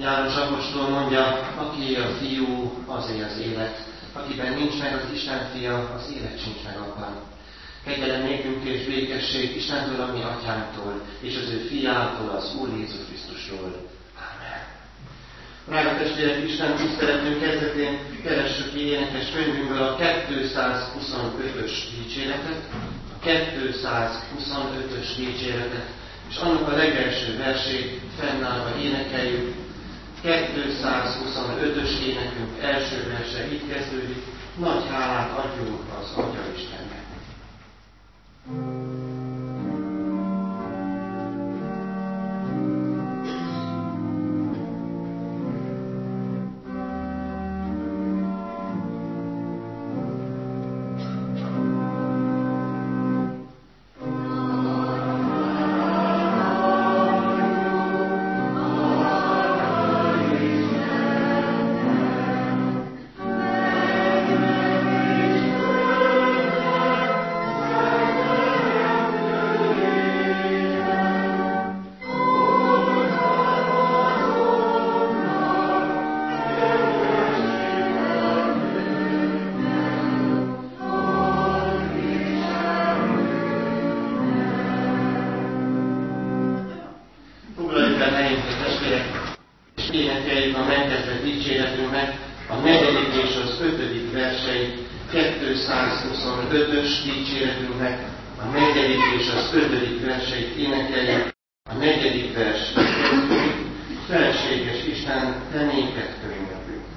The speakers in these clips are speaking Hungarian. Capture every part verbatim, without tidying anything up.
János apostol mondja, aki a fiú, azé az élet. Akiben nincs meg az Isten fia, az élet sincs meg abban. Kegyelem nékünk és békesség Istentől, a mi atyánktól, és az ő fiától, az Úr Jézus Krisztusról. Ámen. Drága testvérek, Isten tiszteletünk kezdetén keressük énekes könyvünkből a kétszázhuszonötös dicséretet, a kétszázhuszonötös dicséretet, és annak a legelső versét fennállva énekeljük. kétszázhuszonötös énekünk első verse így kezdődik: nagy hálát adjunk az Atya Istennek. Énekeljük a megkezdett dicséretünknek a negyedik és az ötödik verseit, kétszázhuszonötös dicséretünknek a negyedik és az ötödik verseit énekeljük. A negyedik vers kezdődik: felséges Isten, te néked könyörgünk.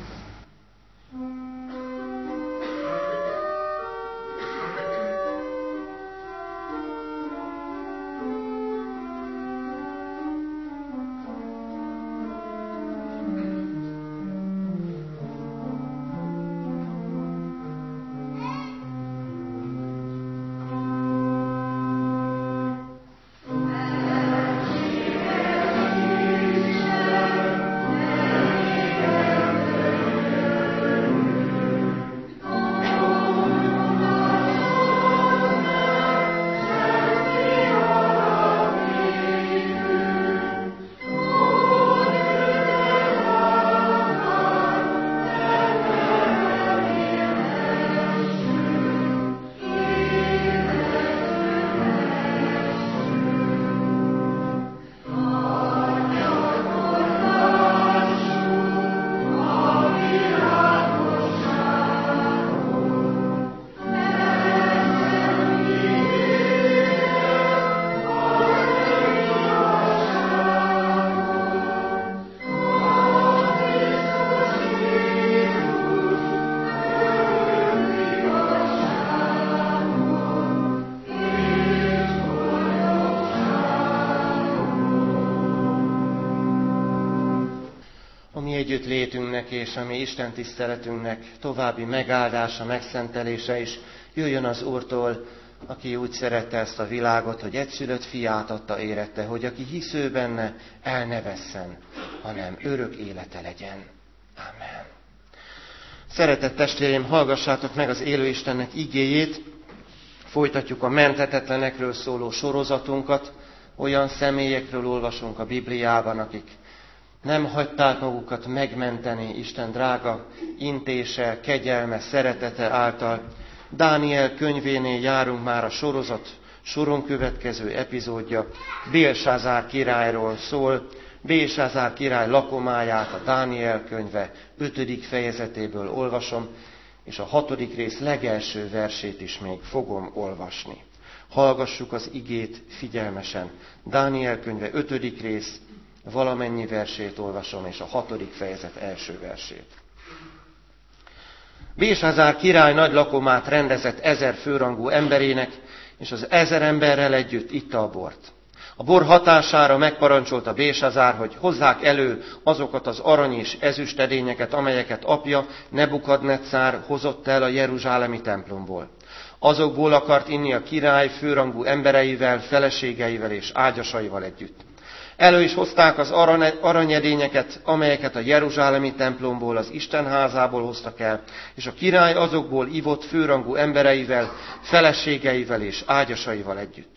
Együttlétünknek és a mi Isten tiszteletünknek további megáldása, megszentelése is jöjjön az Úrtól, aki úgy szerette ezt a világot, hogy egyszülött fiát adta érette, hogy aki hisző benne, el ne vesszen, hanem örök élete legyen. Amen. Szeretett testvéreim, hallgassátok meg az élő Istennek igéjét, folytatjuk a menthetetlenekről szóló sorozatunkat, olyan személyekről olvasunk a Bibliában, akik nem hagyták magukat megmenteni Isten drága intése, kegyelme, szeretete által. Dániel könyvénél járunk már, a sorozat soron következő epizódja Bélsázár királyról szól. Bélsázár király lakomáját a Dániel könyve ötödik fejezetéből olvasom, és a hatodik rész legelső versét is még fogom olvasni. Hallgassuk az igét figyelmesen. Dániel könyve ötödik rész, valamennyi versét olvasom, és a hatodik fejezet első versét. Bélsázár király nagy lakomát rendezett ezer főrangú emberének, és az ezer emberrel együtt itta a bort. A bor hatására megparancsolta Bélsázár, hogy hozzák elő azokat az arany és ezüstedényeket, amelyeket apja Nebukadnetszár hozott el a jeruzsálemi templomból. Azokból akart inni a király főrangú embereivel, feleségeivel és ágyasaival együtt. Elő is hozták az aranyedényeket, amelyeket a jeruzsálemi templomból, az Isten házából hoztak el, és a király azokból ivott főrangú embereivel, feleségeivel és ágyasaival együtt.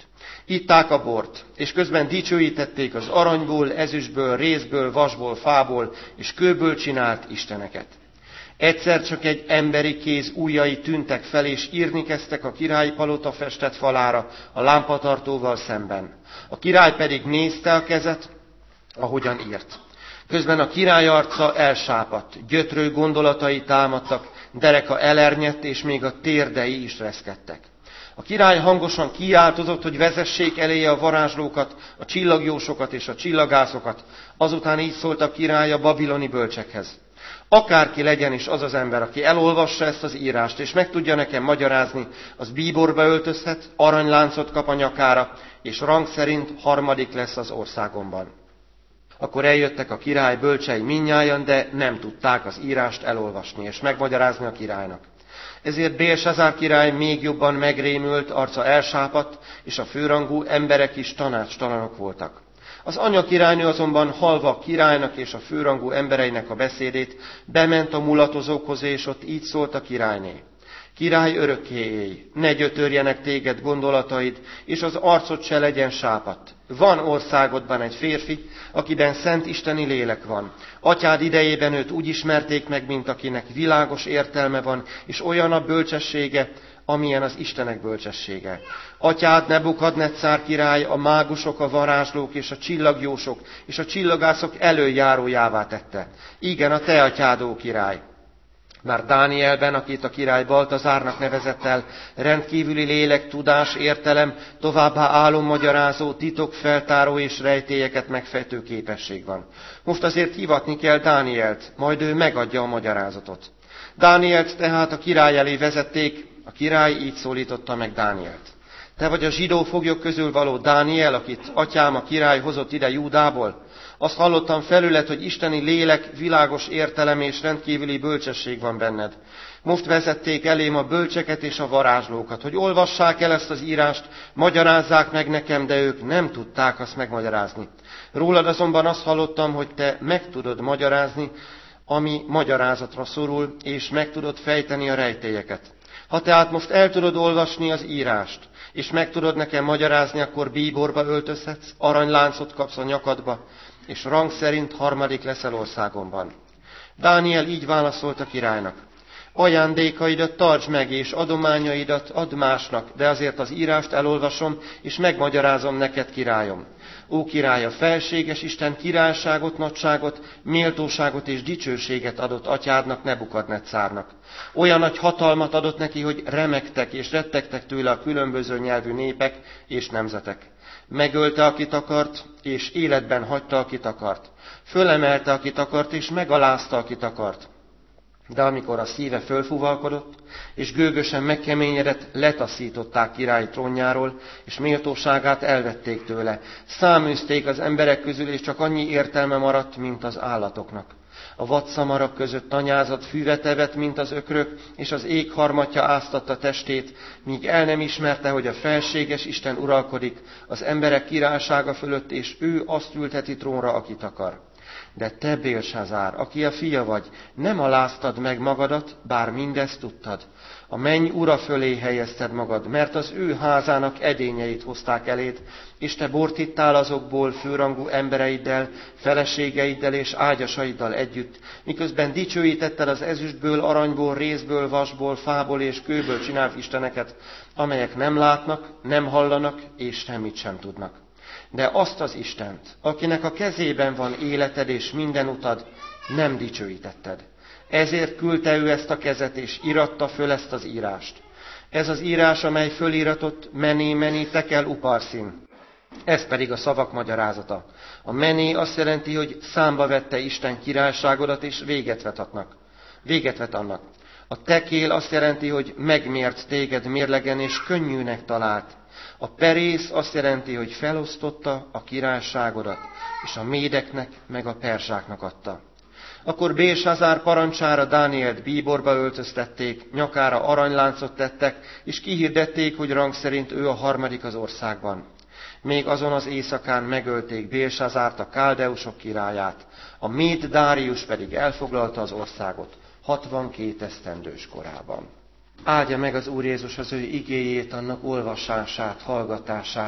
Itták a bort, és közben dicsőítették az aranyból, ezüstből, rézből, vasból, fából és kőből csinált isteneket. Egyszer csak egy emberi kéz ujjai tűntek fel, és írni kezdtek a királyi palota festett falára a lámpatartóval szemben. A király pedig nézte a kezet, ahogyan írt. Közben a király arca elsápadt, gyötrő gondolatai támadtak, dereka elernyett, és még a térdei is reszkedtek. A király hangosan kiáltozott, hogy vezessék eléje a varázslókat, a csillagjósokat és a csillagászokat. Azután így szólt a király a babiloni bölcsekhez. Akárki legyen is az az ember, aki elolvassa ezt az írást, és meg tudja nekem magyarázni, az bíborba öltözhet, aranyláncot kap a nyakára, és rang szerint harmadik lesz az országomban. Akkor eljöttek a király bölcsei mindnyájan, de nem tudták az írást elolvasni és megmagyarázni a királynak. Ezért Bélsazár király még jobban megrémült, arca elsápadt, és a főrangú emberek is tanácstalanok voltak. Az anya királynő azonban halva a királynak és a főrangú embereinek a beszédét, bement a mulatozókhoz, és ott így szólt a királyné. Király, örökké élj, ne gyötörjenek téged gondolataid, és az arcod se legyen sápadt. Van országodban egy férfi, akiben szent isteni lélek van. Atyád idejében őt úgy ismerték meg, mint akinek világos értelme van, és olyan a bölcsessége, amilyen az Istenek bölcsessége. Atyád Nebukadnetszár király a mágusok, a varázslók és a csillagjósok és a csillagászok elöljárójává tette. Igen, a te atyád, ó király. Már Dánielben, akit a király Baltazárnak nevezett el, rendkívüli lélek, tudás, értelem, továbbá álommagyarázó, titokfeltáró és rejtélyeket megfejtő képesség van. Most azért hivatni kell Dánielt, majd ő megadja a magyarázatot. Dánielt tehát a király elé vezették, a király így szólította meg Dánielt. Te vagy a zsidó foglyok közül való Dániel, akit atyám a király hozott ide Júdából? Azt hallottam felőled, hogy isteni lélek, világos értelem és rendkívüli bölcsesség van benned. Most vezették elém a bölcseket és a varázslókat, hogy olvassák el ezt az írást, magyarázzák meg nekem, de ők nem tudták azt megmagyarázni. Rólad azonban azt hallottam, hogy te meg tudod magyarázni, ami magyarázatra szorul, és meg tudod fejteni a rejtélyeket. Ha tehát most el tudod olvasni az írást, és meg tudod nekem magyarázni, akkor bíborba öltözhetsz, aranyláncot kapsz a nyakadba, és rang szerint harmadik leszel országomban. Dániel így válaszolt a királynak. Ajándékaidat tartsd meg, és adományaidat add másnak, de azért az írást elolvasom, és megmagyarázom neked, királyom. Ó király, a felséges Isten királyságot, nagyságot, méltóságot és dicsőséget adott atyádnak, Nebukadnetszárnak. Olyan nagy hatalmat adott neki, hogy remegtek és rettegtek tőle a különböző nyelvű népek és nemzetek. Megölte, akit akart, és életben hagyta, akit akart. Fölemelte, akit akart, és megalázta, akit akart. De amikor a szíve fölfúvalkodott, és gőgösen megkeményedett, letaszították király trónjáról, és méltóságát elvették tőle. Száműzték az emberek közül, és csak annyi értelme maradt, mint az állatoknak. A vadszamarak között tanyázott füvet evett, mint az ökrök, és az ég harmatja áztatta testét, míg el nem ismerte, hogy a felséges Isten uralkodik az emberek királysága fölött, és ő azt ülteti trónra, akit akar. De te, Bélsazár, aki a fia vagy, nem aláztad meg magadat, bár mindezt tudtad. A menny ura fölé helyezted magad, mert az ő házának edényeit hozták eléd, és te bort ittál azokból főrangú embereiddel, feleségeiddel és ágyasaiddal együtt, miközben dicsőítetted az ezüstből, aranyból, rézből, vasból, fából és kőből csinált isteneket, amelyek nem látnak, nem hallanak és semmit sem tudnak. De azt az Istent, akinek a kezében van életed és minden utad, nem dicsőítetted. Ezért küldte ő ezt a kezet, és iratta föl ezt az írást. Ez az írás, amely fölíratott meni, meni, tekel, uparszin. Ez pedig a szavak magyarázata. A meni azt jelenti, hogy számba vette Isten királyságodat, és véget vet annak. Véget vet annak. A tekél azt jelenti, hogy megmért téged mérlegen, és könnyűnek talált. A perész azt jelenti, hogy felosztotta a királyságodat, és a médeknek meg a perzsáknak adta. Akkor Bélsazár parancsára Dánielt bíborba öltöztették, nyakára aranyláncot tettek, és kihirdették, hogy rang szerint ő a harmadik az országban. Még azon az éjszakán megölték Bélsazárt, a káldeusok királyát, a méd Dárius pedig elfoglalta az országot hatvankét esztendős korában. Áldja meg az Úr Jézus az ő igéjét, annak olvasását, hallgatását,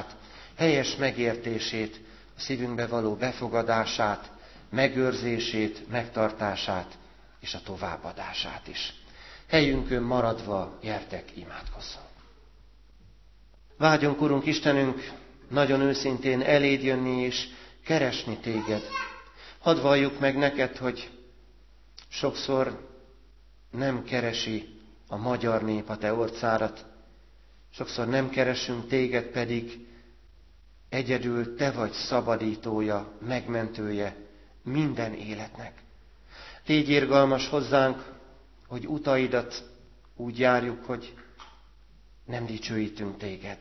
helyes megértését, a szívünkbe való befogadását, megőrzését, megtartását és a továbbadását is. Helyünkön maradva, gyertek, imádkozzunk. Vágyunk, Urunk Istenünk, nagyon őszintén eléd jönni és keresni téged. Hadd valljuk meg neked, hogy sokszor nem keresi a magyar nép a te orcárat, sokszor nem keresünk téged, pedig egyedül te vagy szabadítója, megmentője minden életnek. Légy irgalmas hozzánk, hogy utaidat úgy járjuk, hogy nem dicsőítünk téged.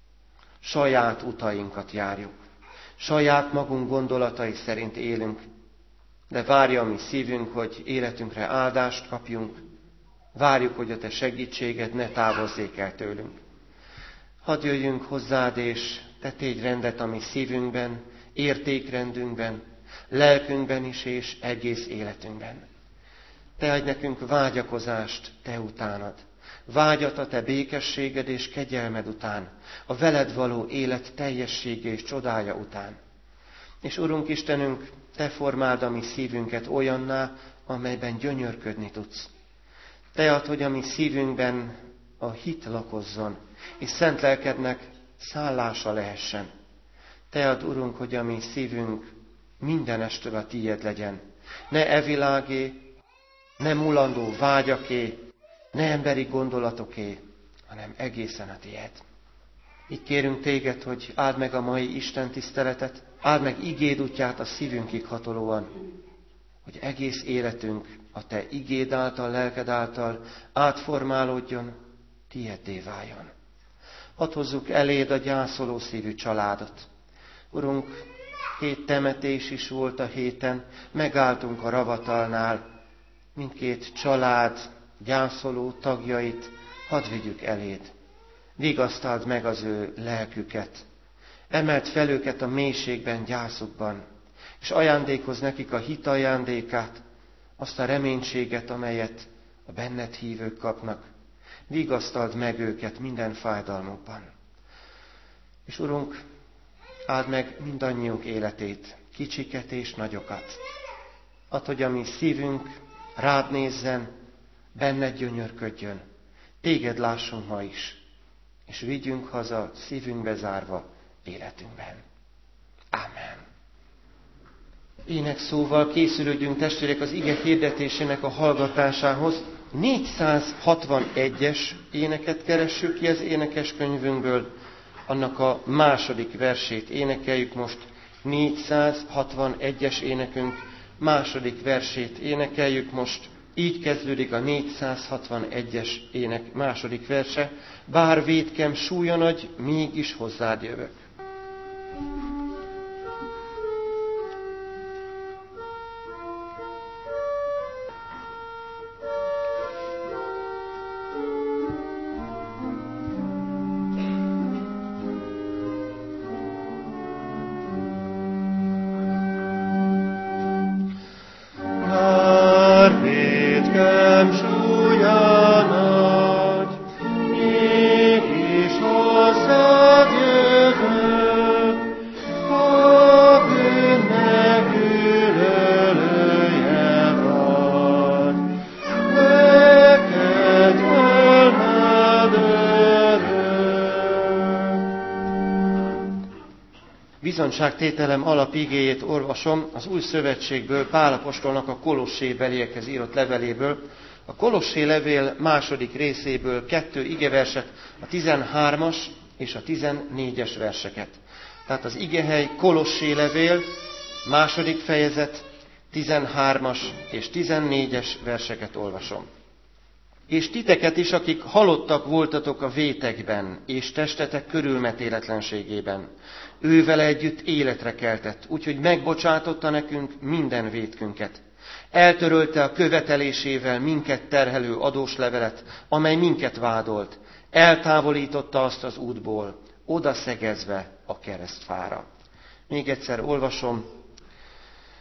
Saját utainkat járjuk. Saját magunk gondolatai szerint élünk. De várja a mi szívünk, hogy életünkre áldást kapjunk. Várjuk, hogy a te segítséged ne távozzék el tőlünk. Hadd jöjjünk hozzád, és te tégy rendet a mi szívünkben, értékrendünkben, lelkünkben is, és egész életünkben. Te adj nekünk vágyakozást te utánad. Vágyat a te békességed és kegyelmed után, a veled való élet teljessége és csodája után. És Urunk Istenünk, te formáld a mi szívünket olyanná, amelyben gyönyörködni tudsz. Te add, hogy a mi szívünkben a hit lakozzon, és szent lelkednek szállása lehessen. Te add, Urunk, hogy a mi szívünk mindenestől a tiéd legyen. Ne e világé, ne mulandó vágyaké, ne emberi gondolatoké, hanem egészen a tiéd. Így kérünk téged, hogy áld meg a mai Isten tiszteletet, áld meg igéd útját a szívünkig hatolóan, hogy egész életünk a te igéd által, lelked által átformálódjon, tiéddé váljon. Hadd hozzuk eléd a gyászoló szívű családot. Urunk, hét temetés is volt a héten, megálltunk a ravatalnál, mindkét család gyászoló tagjait hadd vigyük eléd. Vigasztald meg az ő lelküket, emeld fel őket a mélységben, gyászukban, és ajándékozz nekik a hit ajándékát, azt a reménységet, amelyet a benned hívők kapnak. Vigasztald meg őket minden fájdalmukban. És Urunk, áld meg mindannyiunk életét, kicsiket és nagyokat. Add, hogy a mi szívünk rád nézzen, benned gyönyörködjön, téged lássunk ma is, és vigyünk haza szívünkbe zárva életünkben. Ámen. Énekszóval készülődjünk, testvérek, az ige hirdetésének a hallgatásához. négyszázhatvanegyes éneket keressük ki az énekeskönyvünkből, annak a második versét énekeljük most. négyszázhatvanegyes énekünk második versét énekeljük most. Így kezdődik a négyszázhatvanegyes ének második verse. Bár vétkem súlya nagy, mégis hozzád jövök. Bizonyságtételem alapigéjét olvasom az Új Szövetségből, Pál apostolnak a Kolossébeliekhez írott leveléből, a Kolossé levél második részéből kettő igeverset, a tizenhármas és a tizennégyes verseket. Tehát az igehely Kolossé levél, második fejezet, tizenhármas és tizennégyes verseket olvasom. És titeket is, akik halottak voltatok a vétekben, és testetek körülmetéletlenségében, ő vele együtt életre keltett, úgyhogy megbocsátotta nekünk minden vétkünket. Eltörölte a követelésével minket terhelő adóslevelet, amely minket vádolt. Eltávolította azt az útból, oda szegezve a keresztfára. Még egyszer olvasom.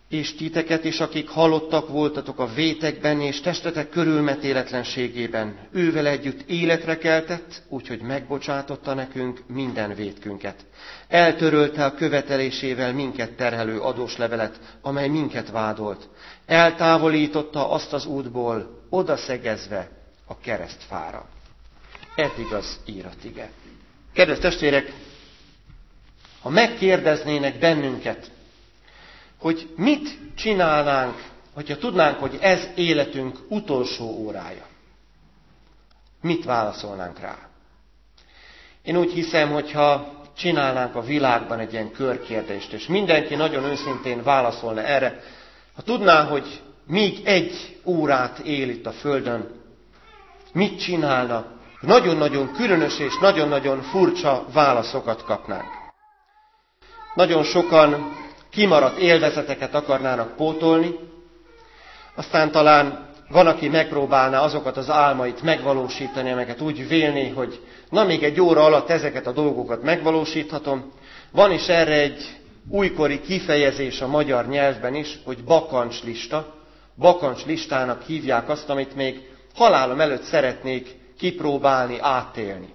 és titeket is, akik halottak voltatok a vétekben és testetek körülmetéletlenségében, ővel együtt életre keltett, úgyhogy megbocsátotta nekünk minden vétkünket. Eltörölte a követelésével minket terhelő adóslevelet, amely minket vádolt. Eltávolította azt az útból, odaszegezve a keresztfára. Eddig az íratige. Kedves testvérek, ha megkérdeznének bennünket, hogy mit csinálnánk, hogyha tudnánk, hogy ez életünk utolsó órája, mit válaszolnánk rá? Én úgy hiszem, hogyha csinálnánk a világban egy ilyen körkérdést, és mindenki nagyon őszintén válaszolna erre, ha tudná, hogy még egy órát él itt a Földön, mit csinálna, nagyon-nagyon különös és nagyon-nagyon furcsa válaszokat kapnánk. Nagyon sokan kimaradt élvezeteket akarnának pótolni, aztán talán van, aki megpróbálná azokat az álmait megvalósítani, amelyeket úgy vélné, hogy na még egy óra alatt ezeket a dolgokat megvalósíthatom. Van is erre egy újkori kifejezés a magyar nyelvben is, hogy bakancslista. Bakancslistának hívják azt, amit még halálom előtt szeretnék kipróbálni, átélni.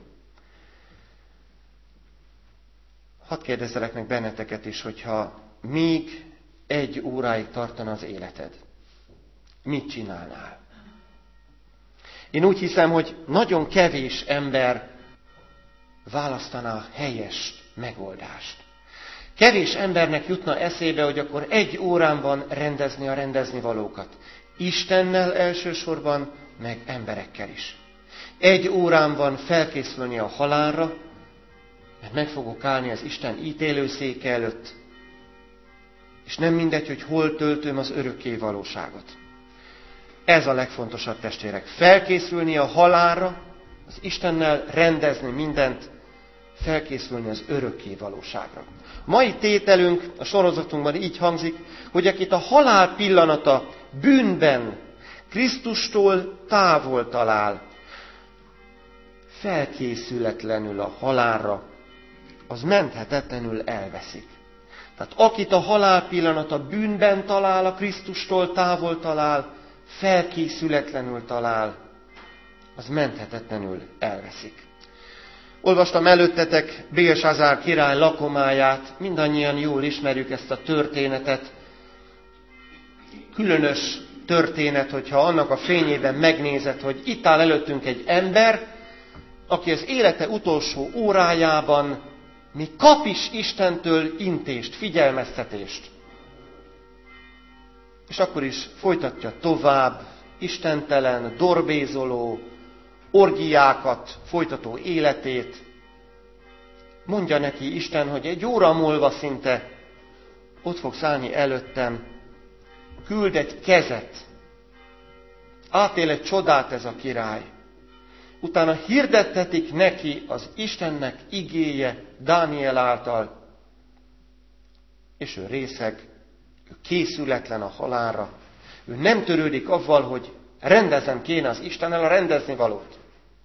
Hadd kérdezzelek meg benneteket is, hogyha még egy óráig tartana az életed, mit csinálnál? Én úgy hiszem, hogy nagyon kevés ember választaná a helyes megoldást. Kevés embernek jutna eszébe, hogy akkor egy órán van rendezni a rendezni valókat. Istennel elsősorban, meg emberekkel is. Egy órán van felkészülni a halálra, mert meg fogok állni az Isten ítélőszéke előtt, és nem mindegy, hogy hol töltöm az örökké valóságot. Ez a legfontosabb, testvérek. Felkészülni a halálra, az Istennel rendezni mindent, felkészülni az örökké valóságra. Mai tételünk a sorozatunkban így hangzik, hogy akit a halál pillanata bűnben Krisztustól távol talál, felkészületlenül a halálra, az menthetetlenül elveszik. Tehát akit a halál pillanata bűnben talál, a Krisztustól távol talál, felkészületlenül talál, az menthetetlenül elveszik. Olvastam előttetek Bélsazár király lakomáját, mindannyian jól ismerjük ezt a történetet. Különös történet, hogyha annak a fényében megnézed, hogy itt áll előttünk egy ember, aki az élete utolsó órájában még kap is Istentől intést, figyelmeztetést. És akkor is folytatja tovább, istentelen, dorbézoló, orgiákat folytató életét. Mondja neki Isten, hogy egy óra múlva szinte ott fogsz állni előttem, küld egy kezet, átél egy csodát ez a király. Utána hirdettetik neki az Istennek igéje Dániel által, és ő részeg, ő készületlen a halálra. Ő nem törődik avval, hogy rendezem kéne az Istennel a rendezni valót.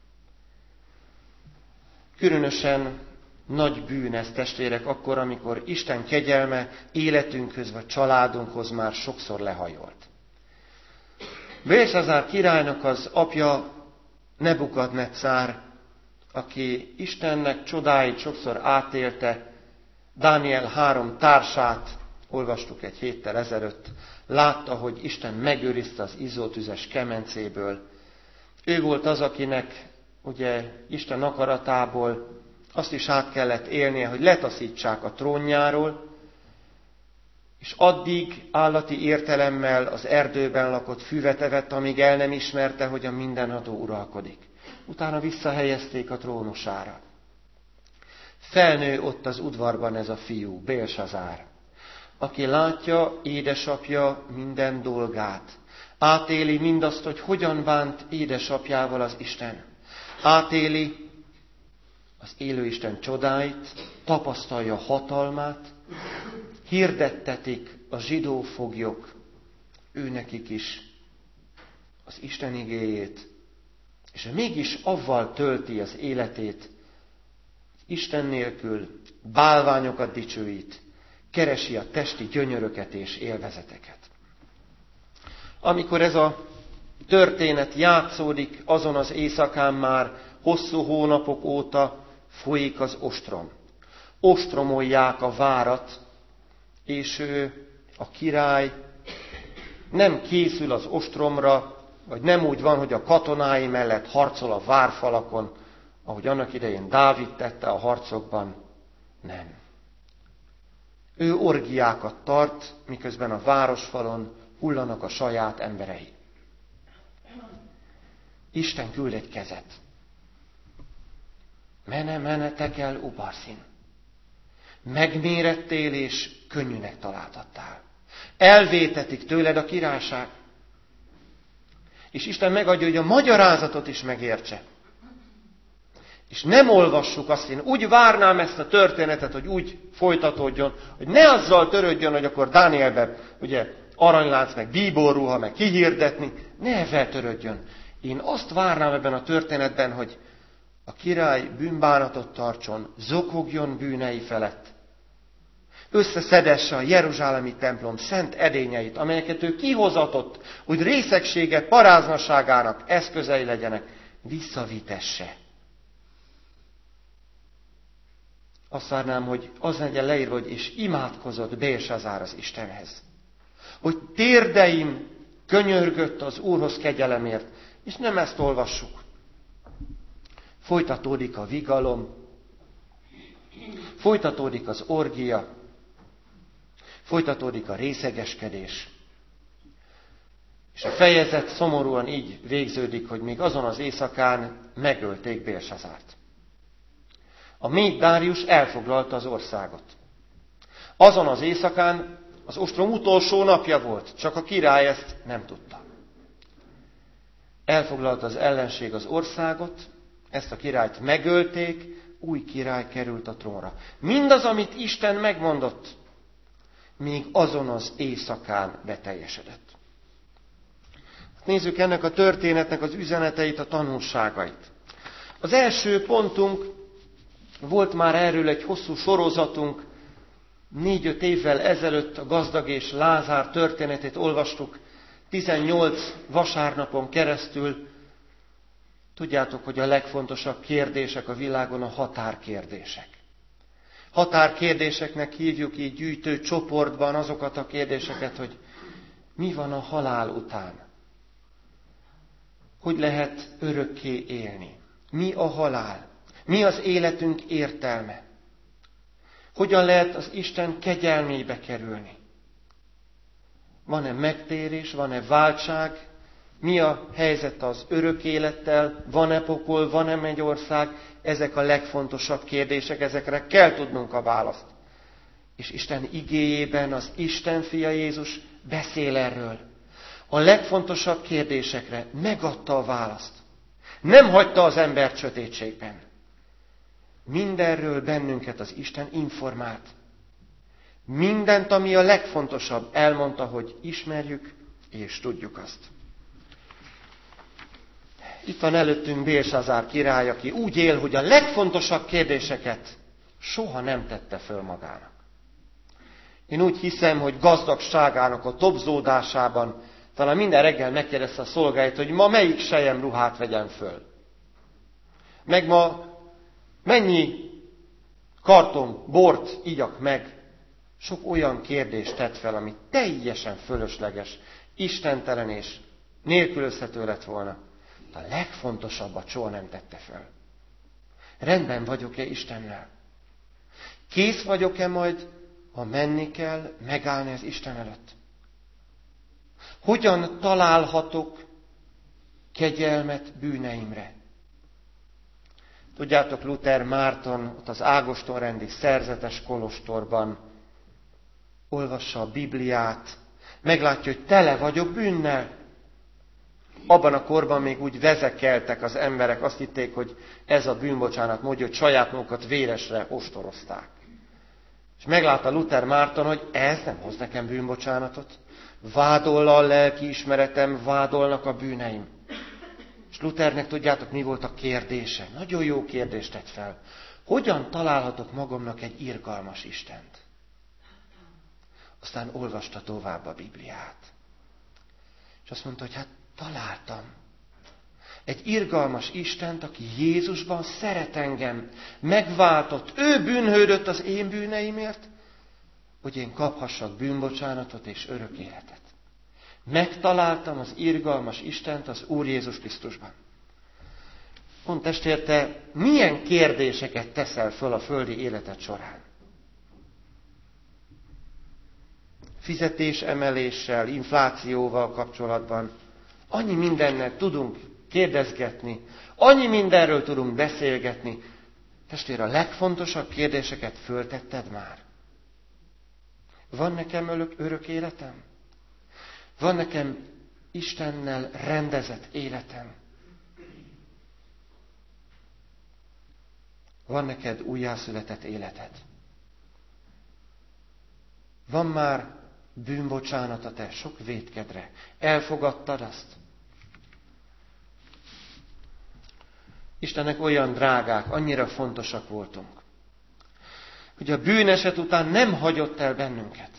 Különösen nagy bűn ez, testvérek, akkor, amikor Isten kegyelme életünkhöz vagy családunkhoz már sokszor lehajolt. Bélsazár királynak az apja Nebukadnetszár, aki Istennek csodáit sokszor átélte, Dániel három társát, olvastuk egy héttel ezelőtt, látta, hogy Isten megőrizte az izzótüzes kemencéből. Ő volt az, akinek ugye Isten akaratából azt is át kellett élnie, hogy letaszítsák a trónjáról, és addig állati értelemmel az erdőben lakott füvet evett, amíg el nem ismerte, hogy a mindenható uralkodik. Utána visszahelyezték a trónusára. Felnő ott az udvarban ez a fiú, Bélsazár, aki látja édesapja minden dolgát. Átéli mindazt, hogy hogyan bánt édesapjával az Isten. Átéli az élő Isten csodáit, tapasztalja hatalmát, hirdettetik a zsidó foglyok, őnekik is az Isten igéjét, és mégis avval tölti az életét, Isten nélkül bálványokat dicsőít, keresi a testi gyönyöröket és élvezeteket. Amikor ez a történet játszódik, azon az éjszakán már hosszú hónapok óta folyik az ostrom. Ostromolják a várat, és ő, a király nem készül az ostromra, vagy nem úgy van, hogy a katonái mellett harcol a várfalakon, ahogy annak idején Dávid tette a harcokban. Nem. Ő orgiákat tart, miközben a városfalon hullanak a saját emberei. Isten küld egy kezet. Mene, mene, tekel, ubarszin. Megmérettél és könnyűnek találtattál. Elvétetik tőled a királyság. És Isten megadja, hogy a magyarázatot is megértse. És nem olvassuk azt, én úgy várnám ezt a történetet, hogy úgy folytatódjon, hogy ne azzal törődjön, hogy akkor Dánielben ugye aranylánc, meg bíborruha, meg kihirdetni, ne ezzel törődjön. Én azt várnám ebben a történetben, hogy a király bűnbánatot tartson, zokogjon bűnei felett. Összeszedesse a jeruzsálemi templom szent edényeit, amelyeket ő kihozatott, hogy részegsége paráznaságának eszközei legyenek, visszavitesse. Azt várnám, hogy az legyen leírva, hogy és imádkozott Bélsazár az Istenhez. Hogy térdein könyörgött az Úrhoz kegyelemért, és nem ezt olvassuk. Folytatódik a vigalom, folytatódik az orgia, folytatódik a részegeskedés. És a fejezet szomorúan így végződik, hogy még azon az éjszakán megölték Bélsazárt. A Méd Dárius elfoglalta az országot. Azon az éjszakán az ostrom utolsó napja volt, csak a király ezt nem tudta. Elfoglalta az ellenség az országot, ezt a királyt megölték, új király került a trónra. Mindaz, amit Isten megmondott, még azon az éjszakán beteljesedett. Nézzük ennek a történetnek az üzeneteit, a tanulságait. Az első pontunk, volt már erről egy hosszú sorozatunk, négy-öt évvel ezelőtt a gazdag és Lázár történetét olvastuk, tizennyolc vasárnapon keresztül. Tudjátok, hogy a legfontosabb kérdések a világon a határkérdések. Határkérdéseknek hívjuk így gyűjtő csoportban azokat a kérdéseket, hogy mi van a halál után? Hogy lehet örökké élni? Mi a halál? Mi az életünk értelme? Hogyan lehet az Isten kegyelmébe kerülni? Van-e megtérés, van-e váltság? Mi a helyzet az örök élettel? Van-e pokol, van-e mennyország? Ezek a legfontosabb kérdések, ezekre kell tudnunk a választ. És Isten igéjében az Isten fia Jézus beszél erről. A legfontosabb kérdésekre megadta a választ. Nem hagyta az embert sötétségben. Mindenről bennünket az Isten informált. Mindent, ami a legfontosabb, elmondta, hogy ismerjük és tudjuk azt. Itt van előttünk Bélsazár király, aki úgy él, hogy a legfontosabb kérdéseket soha nem tette föl magának. Én úgy hiszem, hogy gazdagságának a tobzódásában talán minden reggel megkérdezte a szolgáit, hogy ma melyik sejem ruhát vegyem föl. Meg ma mennyi karton bort igyak meg. Sok olyan kérdést tett fel, ami teljesen fölösleges, istentelen és nélkülözhető lett volna. A legfontosabbat soha nem tette fel. Rendben vagyok-e Istennel? Kész vagyok-e majd, ha menni kell, megállni az Isten előtt? Hogyan találhatok kegyelmet bűneimre? Tudjátok, Luther Márton ott az Ágoston-rendi szerzetes kolostorban olvassa a Bibliát, meglátja, hogy tele vagyok bűnnel. Abban a korban még úgy vezekeltek az emberek, azt hitték, hogy ez a bűnbocsánat módja, hogy saját magukat véresre ostorozták. És meglátta Luther Márton, hogy ez nem hoz nekem bűnbocsánatot. Vádol a lelki ismeretem, vádolnak a bűneim. És Luthernek tudjátok, mi volt a kérdése? Nagyon jó kérdést tett fel. Hogyan találhatok magamnak egy irgalmas Istent? Aztán olvasta tovább a Bibliát. És azt mondta, hogy hát találtam egy irgalmas Istent, aki Jézusban szeret engem, megváltott, ő bűnhődött az én bűneimért, hogy én kaphassak bűnbocsánatot és örök életet. Megtaláltam az irgalmas Istent az Úr Jézus Krisztusban. Mondd testvér, te milyen kérdéseket teszel föl a földi életed során? Fizetésemeléssel, inflációval kapcsolatban annyi mindennel tudunk kérdezgetni, annyi mindenről tudunk beszélgetni. Testvér, a legfontosabb kérdéseket föltetted már? Van nekem örök, örök életem? Van nekem Istennel rendezett életem? Van neked újjászületett életed? Van már bűnbocsánat a te sok vétkedre? Elfogadtad azt? Istennek olyan drágák, annyira fontosak voltunk, hogy a bűneset után nem hagyott el bennünket.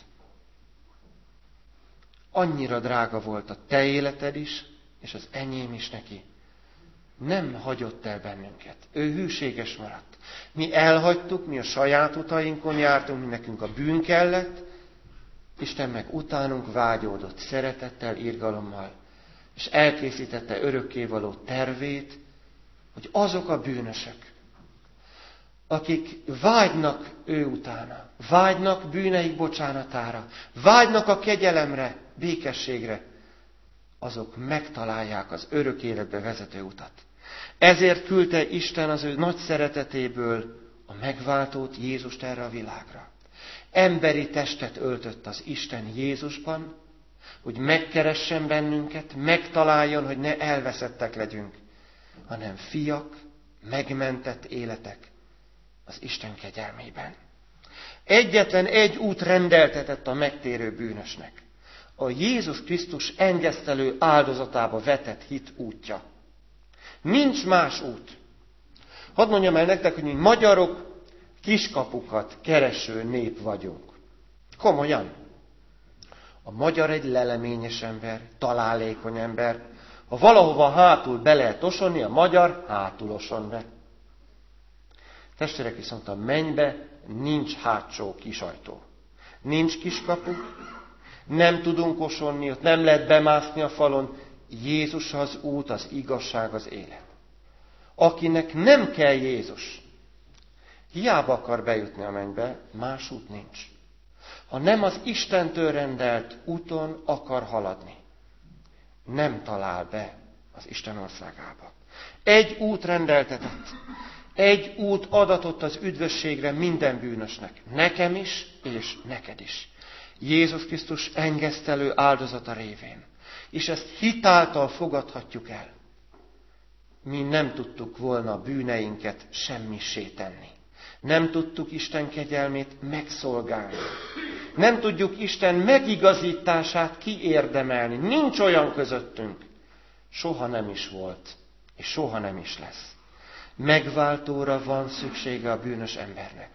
Annyira drága volt a te életed is, és az enyém is neki. Nem hagyott el bennünket. Ő hűséges maradt. Mi elhagytuk, mi a saját utainkon jártunk, mi nekünk a bűn kellett, Isten meg utánunk vágyódott szeretettel, irgalommal, és elkészítette örökkévaló tervét, hogy azok a bűnösök, akik vágynak ő utána, vágynak bűneik bocsánatára, vágynak a kegyelemre, békességre, azok megtalálják az örök életbe vezető utat. Ezért küldte Isten az ő nagy szeretetéből a megváltót, Jézust erre a világra. Emberi testet öltött az Isten Jézusban, hogy megkeressen bennünket, megtaláljon, hogy ne elveszettek legyünk, hanem fiak, megmentett életek az Isten kegyelmében. Egyetlen egy út rendeltetett a megtérő bűnösnek. A Jézus Krisztus engesztelő áldozatába vetett hit útja. Nincs más út. Hadd mondjam el nektek, hogy mi magyarok kiskapukat kereső nép vagyunk. Komolyan. A magyar egy leleményes ember, találékony ember. Ha valahova hátul be lehet osonni, a magyar hátul oson be. Testvérek, viszont a mennybe nincs hátsó kisajtó. Nincs kiskapu, nem tudunk osonni, ott nem lehet bemászni a falon. Jézus az út, az igazság, az élet. Akinek nem kell Jézus, hiába akar bejutni a mennybe, más út nincs. Ha nem az Istentől rendelt úton akar haladni, nem talál be az Isten országába. Egy út rendeltetett, egy út adatott az üdvösségre minden bűnösnek, nekem is és neked is. Jézus Krisztus engesztelő áldozata révén. És ezt hitáltal fogadhatjuk el. Mi nem tudtuk volna a bűneinket semmissé tenni. Nem tudtuk Isten kegyelmét megszolgálni. Nem tudjuk Isten megigazítását kiérdemelni. Nincs olyan közöttünk. Soha nem is volt, és soha nem is lesz. Megváltóra van szüksége a bűnös embernek.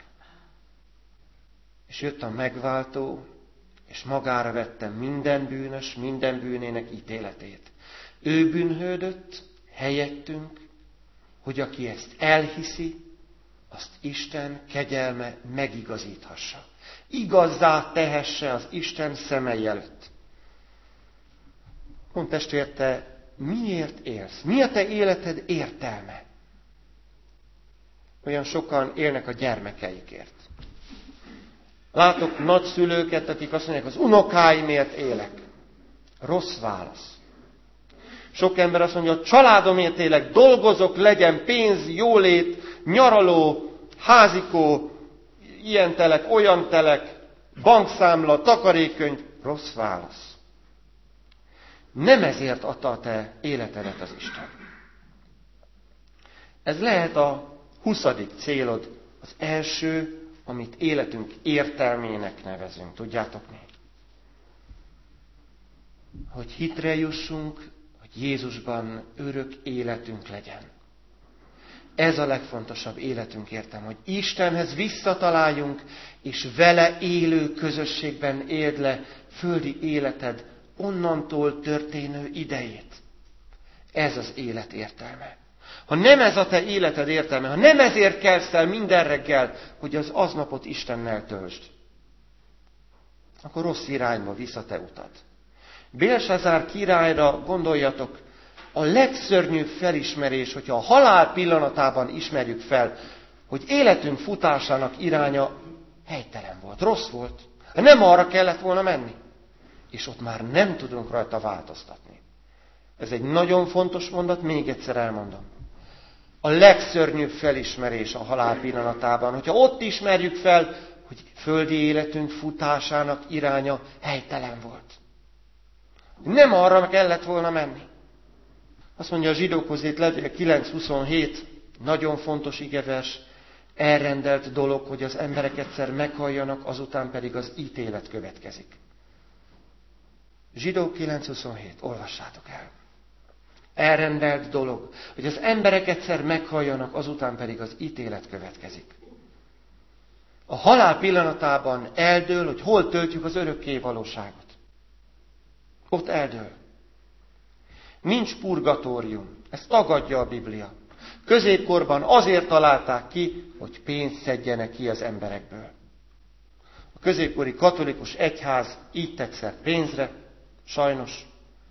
És jött a megváltó, és magára vette minden bűnös, minden bűnének ítéletét. Ő bűnhődött helyettünk, hogy aki ezt elhiszi, azt Isten kegyelme megigazíthassa. Igazzá tehesse az Isten szemei előtt. Mondd testvér, te miért élsz? Mi a te életed értelme? Olyan sokan élnek a gyermekeikért. Látok nagyszülőket, akik azt mondják, az unokáimért élek. Rossz válasz. Sok ember azt mondja, a családomért élek, dolgozok, legyen pénz, jólét, nyaraló, házikó, ilyen telek, olyan telek, bankszámla, takarékkönyv. Rossz válasz. Nem ezért adta a te életedet az Isten. Ez lehet a huszadik célod, az első, amit életünk értelmének nevezünk. Tudjátok mi? Hogy hitre jussunk, hogy Jézusban örök életünk legyen. Ez a legfontosabb életünk, értem, hogy Istenhez visszataláljunk, és vele élő közösségben éld le földi életed onnantól történő idejét. Ez az élet értelme. Ha nem ez a te életed értelme, ha nem ezért kelsz el minden reggel, hogy az aznapot Istennel töltsd, akkor rossz irányba visz a te utad. Bélsazár királyra gondoljatok, a legszörnyűbb felismerés, hogyha a halál pillanatában ismerjük fel, hogy életünk futásának iránya helytelen volt, rossz volt. Nem arra kellett volna menni. És ott már nem tudunk rajta változtatni. Ez egy nagyon fontos mondat, még egyszer elmondom. A legszörnyűbb felismerés a halál pillanatában, hogyha ott ismerjük fel, hogy földi életünk futásának iránya helytelen volt. Nem arra kellett volna menni. Azt mondja a zsidókhoz írt levél kilenc huszonhét, nagyon fontos igevers, elrendelt dolog, hogy az emberek egyszer meghalljanak, azután pedig az ítélet következik. Zsidók kilenc huszonhét, olvassátok el. Elrendelt dolog, hogy az emberek egyszer meghalljanak, azután pedig az ítélet következik. A halál pillanatában eldől, hogy hol töltjük az örökké valóságot. Ott eldől. Nincs purgatórium. Ezt tagadja a Biblia. Középkorban azért találták ki, hogy pénzt szedjenek ki az emberekből. A középkori katolikus egyház így tett szert pénzre, sajnos.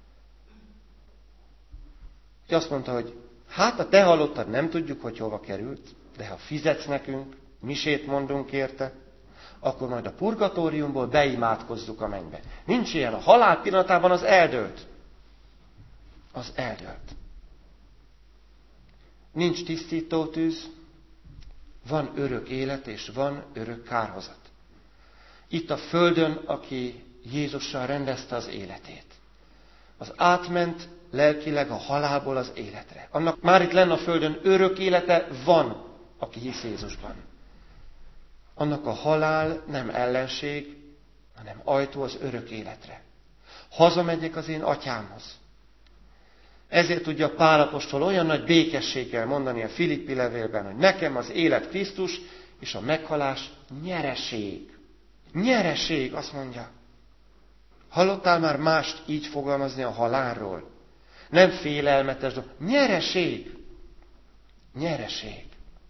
Hogy azt mondta, hogy hát a te halottad nem tudjuk, hogy hova került, de ha fizetsz nekünk, misét mondunk érte, akkor majd a purgatóriumból beimádkozzuk a mennybe. Nincs ilyen. A halál pillanatában az eldőlt. Az eldőlt. Nincs tisztítótűz, van örök élet és van örök kárhozat. Itt a földön, aki Jézussal rendezte az életét. Az átment lelkileg a halálból az életre. Annak már itt lenne a földön örök élete van, aki hisz Jézusban. Annak a halál nem ellenség, hanem ajtó az örök életre. Hazamegyek az én atyámhoz. Ezért tudja Pál apostol olyan nagy békességgel mondani a Filippi levélben, hogy nekem az élet Krisztus, és a meghalás nyereség. Nyereség, azt mondja. Hallottál már mást így fogalmazni a halálról? Nem félelmetes dolog. Nyereség. Nyereség.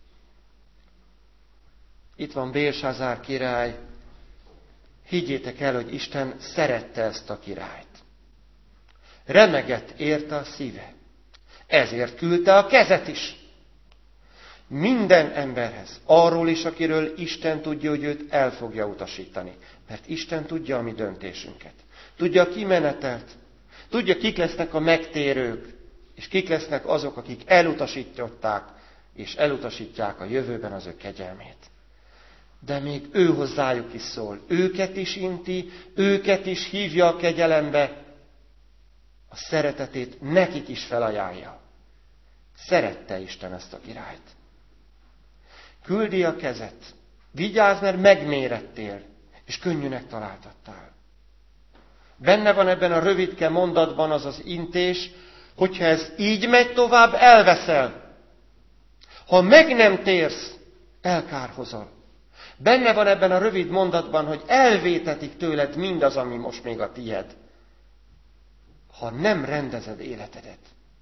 Itt van Bélsazár király. Higgyétek el, hogy Isten szerette ezt a királyt. Remegett érte a szíve. Ezért küldte a kezet is. Minden emberhez, arról is, akiről Isten tudja, hogy őt el fogja utasítani. Mert Isten tudja a mi döntésünket. Tudja a kimenetelt. Tudja, kik lesznek a megtérők, és kik lesznek azok, akik elutasították, és elutasítják a jövőben az ő kegyelmét. De még ő hozzájuk is szól. Őket is inti, őket is hívja a kegyelembe. A szeretetét nekik is felajánlja. Szerette Isten ezt a királyt. Küldi a kezet. Vigyázz, mert megmérettél, és könnyűnek találtattál. Benne van ebben a rövidke mondatban az az intés, hogyha ez így megy tovább, elveszel. Ha meg nem térsz, elkárhozol. Benne van ebben a rövid mondatban, hogy elvétetik tőled mindaz, ami most még a tied. Ha nem rendezed életedet.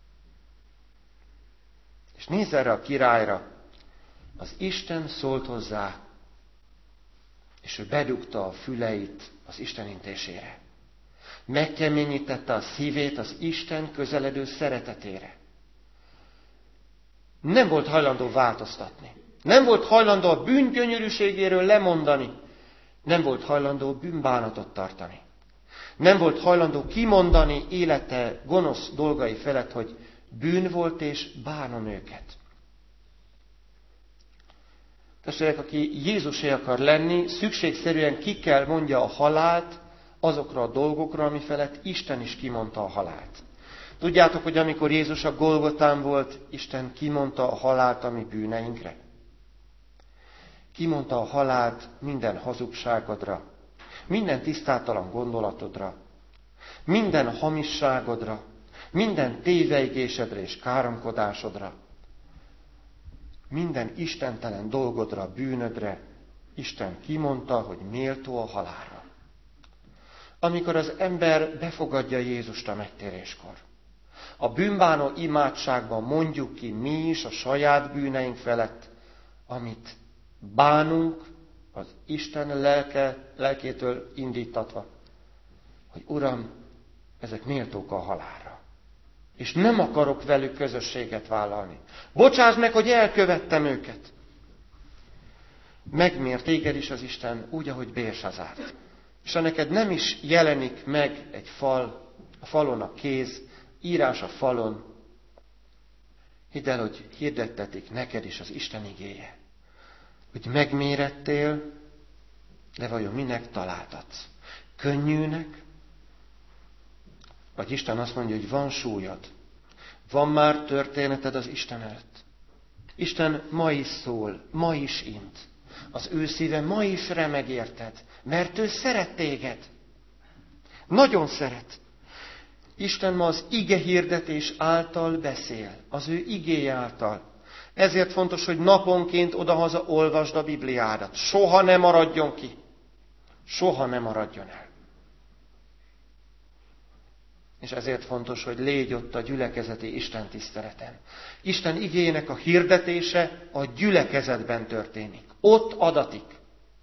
És nézz erre a királyra, az Isten szólt hozzá, és ő bedugta a füleit az Isten intésére. Megkeményítette a szívét az Isten közeledő szeretetére. Nem volt hajlandó változtatni. Nem volt hajlandó a bűn gyönyörűségéről lemondani. Nem volt hajlandó bűnbánatot tartani. Nem volt hajlandó kimondani élete gonosz dolgai felett, hogy bűn volt és bánom őket. Testvérek, aki Jézusé akar lenni, szükségszerűen ki kell mondja a halált azokra a dolgokra, ami felett Isten is kimondta a halált. Tudjátok, hogy amikor Jézus a Golgotán volt, Isten kimondta a halált a mi bűneinkre. Kimondta a halált minden hazugságodra, minden tisztátalan gondolatodra, minden hamisságodra, minden téveigésedre és káromkodásodra. minden istentelen dolgodra, bűnödre Isten kimondta, hogy méltó a halálra. Amikor az ember befogadja Jézust a megtéréskor, a bűnbánó imádságban mondjuk ki mi is a saját bűneink felett, amit bánunk az Isten lelke, lelkétől indítatva, hogy Uram, ezek méltók a halálra. És nem akarok velük közösséget vállalni. Bocsáss meg, hogy elkövettem őket. Megmér téged is az Isten úgy, ahogy Bélsazárt. És ha neked nem is jelenik meg egy fal, a falon a kéz, írás a falon, hidd el, hogy hirdettetik neked is az Isten igéje. Hogy megmérettél, de vajon minek találtatsz? Könnyűnek? Vagy Isten azt mondja, hogy van súlyod. Van már történeted az Isten előtt. Isten ma is szól, ma is int. Az ő szíve ma is remeg érted, mert ő szeret téged. Nagyon szeret. Isten ma az ige hirdetés által beszél, az ő igéje által. Ezért fontos, hogy naponként odahaza olvasd a Bibliádat. Soha ne maradjon ki. Soha ne maradjon el. És ezért fontos, hogy légy ott a gyülekezeti Isten tiszteleten. Isten igének a hirdetése a gyülekezetben történik. Ott adatik.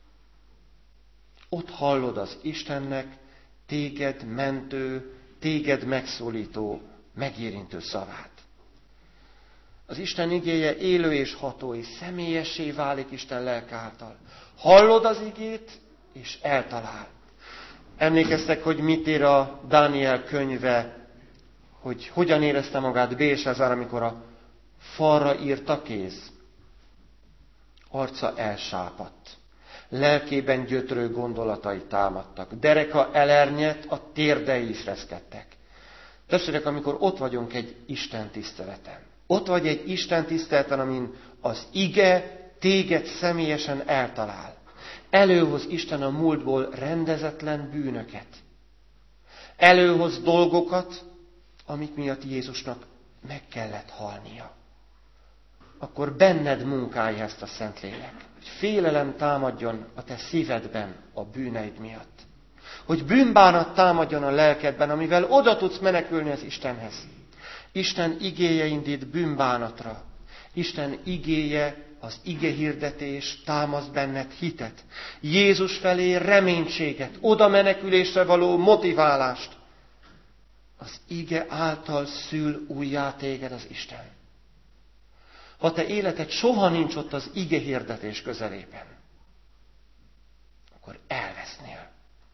Ott hallod az Istennek téged mentő, téged megszólító, megérintő szavát. Az Isten igéje élő és ható, és személyessé válik Isten lelke által. Hallod az igét, és eltalál. Emlékeztek, hogy mit ír a Dániel könyve, hogy hogyan érezte magát Bélsazár, amikor a falra írt a kéz. Arca elsápadt. Lelkében gyötrő gondolatai támadtak. Dereka elernyett, a térdei is reszkedtek. Testvérek, amikor ott vagyunk egy Isten tiszteleten. Ott vagy egy Isten tiszteleten, amin az ige téged személyesen eltalál. Előhoz Isten a múltból rendezetlen bűnöket. Előhoz dolgokat, amik miatt Jézusnak meg kellett halnia. Akkor benned munkálja ezt a Szentlélek, hogy félelem támadjon a te szívedben a bűneid miatt. Hogy bűnbánat támadjon a lelkedben, amivel oda tudsz menekülni az Istenhez. Isten igéje indít bűnbánatra. Isten igéje, az igehirdetés támaszt benned hitet. Jézus felé reménységet, oda menekülésre való motiválást. Az ige által szül újjá téged az Isten. Ha te életed soha nincs ott az igehirdetés közelében, akkor elvesznél.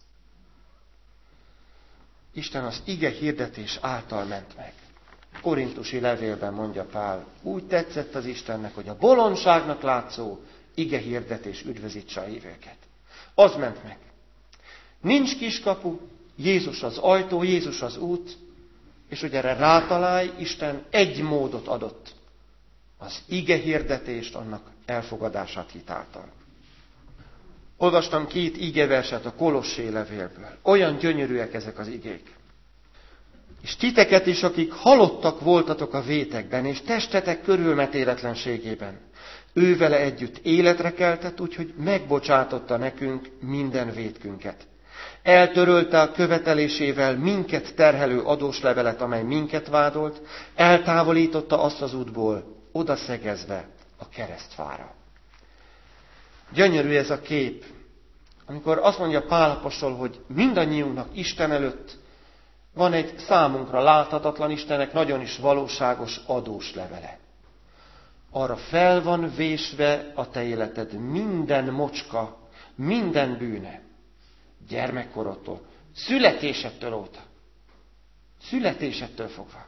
Isten az igehirdetés által ment meg. Korintusi levélben mondja Pál, úgy tetszett az Istennek, hogy a bolondságnak látszó igehirdetés üdvözítse a hívőket. Az ment meg. Nincs kiskapu, Jézus az ajtó, Jézus az út, és hogy erre rátalálj, Isten egy módot adott. Az igehirdetést, annak elfogadását hitáltal. Olvastam két igeverset a Kolossé levélből. Olyan gyönyörűek ezek az igék. És titeket is, akik halottak voltatok a vétekben, és testetek körülmetéletlenségében, ő vele együtt életre keltett, úgyhogy megbocsátotta nekünk minden vétkünket. Eltörölte a követelésével minket terhelő adóslevelet, amely minket vádolt, eltávolította azt az útból, odaszegezve a keresztfára. Gyönyörű ez a kép, amikor azt mondja Pál apostol, hogy mindannyiunknak Isten előtt van egy számunkra láthatatlan, Istennek nagyon is valóságos adós levele. Arra fel van vésve a te életed minden mocska, minden bűne. Gyermekkorodtól, születésedtől óta. Születésedtől fogva.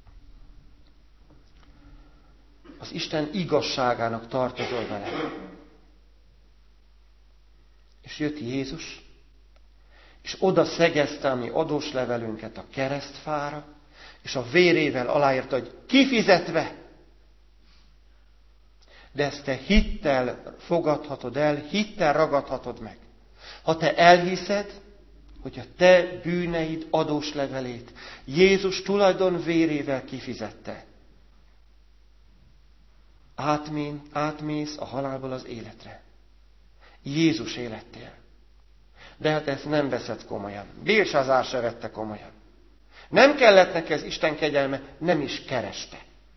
Az Isten igazságának tartozol vele. És jött Jézus, és oda szegezte a mi adós levelünket a keresztfára, és a vérével aláírta, hogy kifizetve. De ezt te hittel fogadhatod el, hittel ragadhatod meg. Ha te elhiszed, hogy a te bűneid adós levelét Jézus tulajdon vérével kifizette, átmén, átmész a halálból az életre. Jézus élettél. De hát ezt nem veszed komolyan. Bélsázár se vette komolyan. Nem kellett neki ez Isten kegyelme, nem is kereste.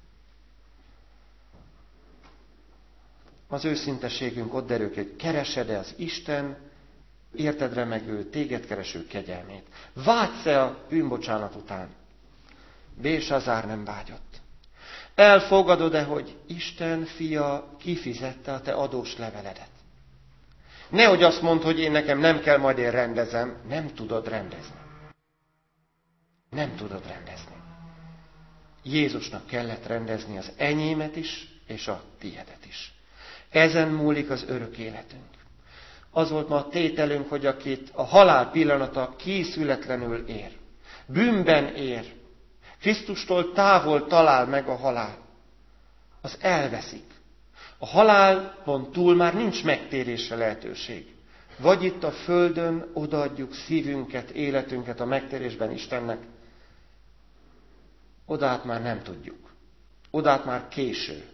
Az őszinteségünk ott derül ki, hogy keresed-e az Isten, értedre meg ő, téged kereső kegyelmét. Vágysz-e a bűnbocsánat után? Bélsázár nem vágyott. Elfogadod-e, hogy Isten fia kifizette a te adós leveledet? Nehogy azt mondd, hogy én nekem nem kell, majd én rendezem. Nem tudod rendezni. Nem tudod rendezni. Jézusnak kellett rendezni az enyémet is, és a tiédet is. Ezen múlik az örök életünk. Az volt ma a tételünk, hogy akit a halál pillanata készületlenül ér, bűnben ér, Krisztustól távol talál meg a halál, az elveszik. A halálon túl már nincs megtérésre lehetőség. Vagy itt a földön odaadjuk szívünket, életünket a megtérésben Istennek, odát már nem tudjuk. Odát már késő.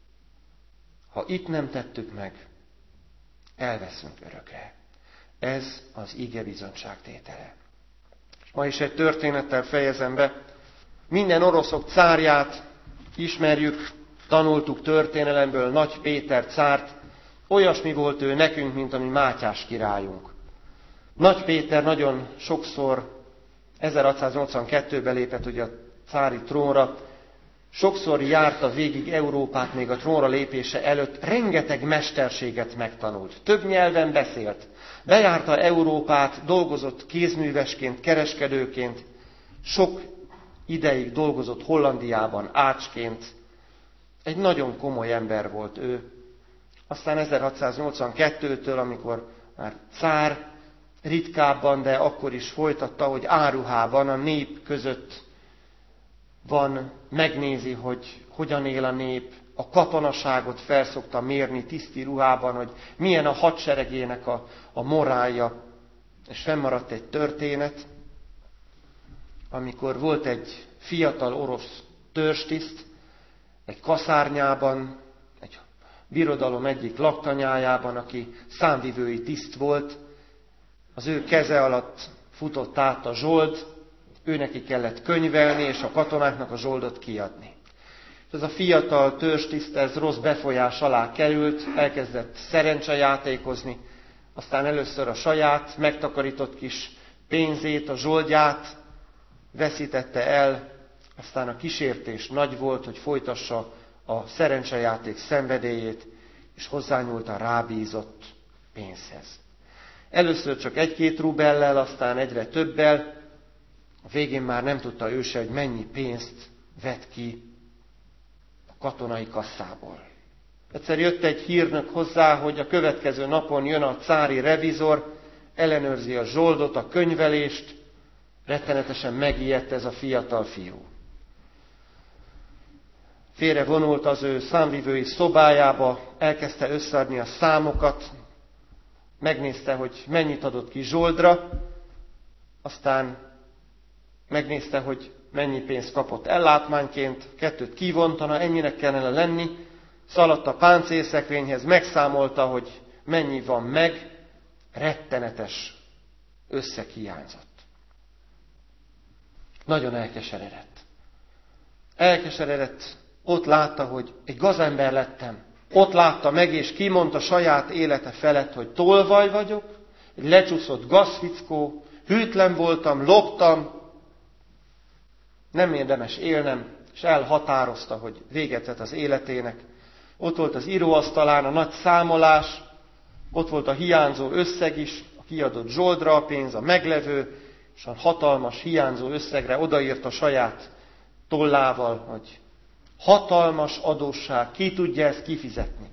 Ha itt nem tettük meg, elveszünk örökre. Ez az ige bizonyságtétele. Ma is egy történettel fejezem be. Minden oroszok cárját ismerjük, tanultuk történelemből, Nagy Péter cárt. Olyasmi volt ő nekünk, mint a mi Mátyás királyunk. Nagy Péter nagyon sokszor, ezerhatszáznyolcvankettőben lépett ugye a cári trónra, sokszor járta végig Európát még a trónra lépése előtt, rengeteg mesterséget megtanult. Több nyelven beszélt. Bejárta Európát, dolgozott kézművesként, kereskedőként, sok ideig dolgozott Hollandiában ácsként. Egy nagyon komoly ember volt ő. Aztán ezerhatszáznyolcvankettőtől, amikor már cár, ritkábban, de akkor is folytatta, hogy áruhában a nép között van, megnézi, hogy hogyan él a nép, a katonaságot felszokta mérni tiszti ruhában, hogy milyen a hadseregének a, a morálja. És fennmaradt egy történet, amikor volt egy fiatal orosz törzstiszt, egy kaszárnyában, egy birodalom egyik laktanyájában, aki számvivői tiszt volt, az ő keze alatt futott át a zsold, ő neki kellett könyvelni, és a katonáknak a zsoldot kiadni. Ez a fiatal törzstiszt, ez rossz befolyás alá került, elkezdett szerencsejátékozni, aztán először a saját megtakarított kis pénzét, a zsoldját veszítette el, aztán a kísértés nagy volt, hogy folytassa a szerencsejáték szenvedélyét, és hozzányúlt a rábízott pénzhez. Először csak egy-két rubellel, aztán egyre többel, a végén már nem tudta ő se, hogy mennyi pénzt vett ki a katonai kasszából. Egyszer jött egy hírnök hozzá, hogy a következő napon jön a cári revizor, ellenőrzi a zsoldot, a könyvelést, rettenetesen megijedt ez a fiatal fiú. Félre vonult az ő számvivői szobájába, elkezdte összeadni a számokat, megnézte, hogy mennyit adott ki zsoldra, aztán megnézte, hogy mennyi pénzt kapott ellátmányként, kettőt kivontana, ennyinek kellene lenni, szaladt a páncélszekrényhez, megszámolta, hogy mennyi van meg, rettenetes összeg hiányzott. Nagyon elkeseredett. Elkeseredett, ott látta, hogy egy gazember lettem. Ott látta meg, és kimondta saját élete felett, hogy tolvaj vagyok, egy lecsúszott gazfickó, hűtlen voltam, loptam, nem érdemes élnem, és elhatározta, hogy véget vett az életének. Ott volt az íróasztalán a nagy számolás, ott volt a hiányzó összeg is, a kiadott zsoldra a pénz, a meglevő, és a hatalmas hiányzó összegre odaírta saját tollával, hogy hatalmas adósság, ki tudja ezt kifizetni.